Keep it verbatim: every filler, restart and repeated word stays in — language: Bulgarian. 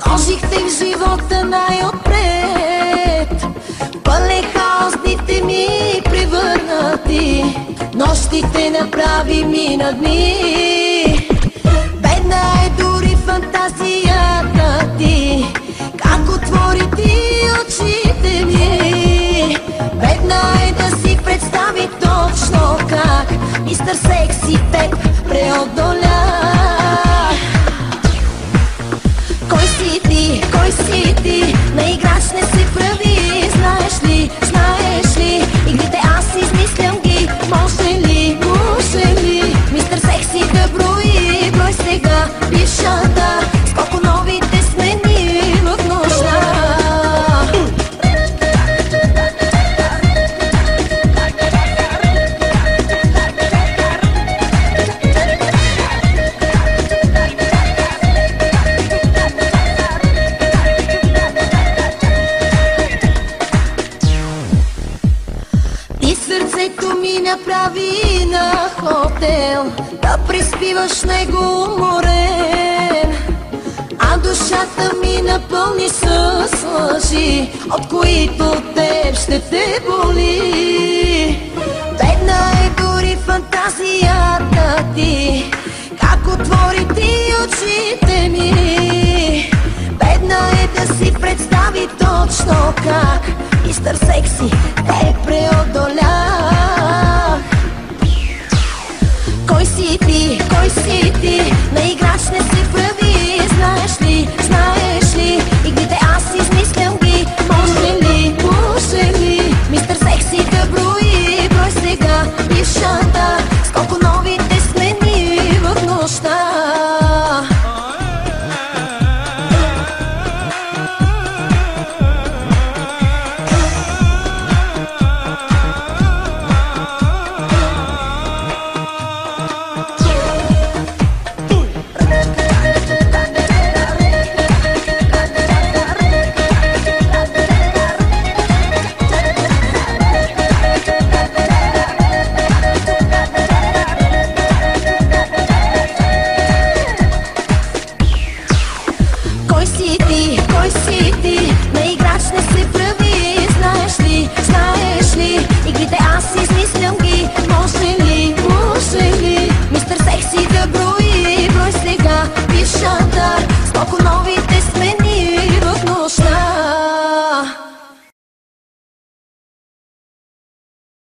Сложихте в живота най-отпред, пълен хаос дните ми превърнати, нощите направи мина дни. Бедна е дори фантазията ти, как отвори ти очите ми. Бедна е да си представи точно как мистер Секси теб преодоля. Кой си ти, кой си ти, на играч не се прави. Знаеш ли, знаеш ли, игрите аз измислям ги. Може ли, може ли, мистер Секси да брои, брой сега бившата, с колко новите смени в нощта. Сърцето ми направи на хотел, да приспиваш него уморен, а душата ми напълни с лъжи, от които теб ще те боли. Бедна е дори фантазията ти, как отвори ти очите ми. Бедна е да си представи точно как мистер Секси те преодоля. Кой си ти, кой си ти, на играч не се прави. Знаеш ли, знаеш ли, игрите аз измислям ги. Може ли, може ли, мистер Секси да брои, брой сега бившата, с колко новите смени в нощта. Кой си ти, кой си ти, на играч не се прави. Знаеш ли, знаеш ли, игрите аз измислям ги. Може ли, може ли, мистер Секси да брои, брой сега бившата,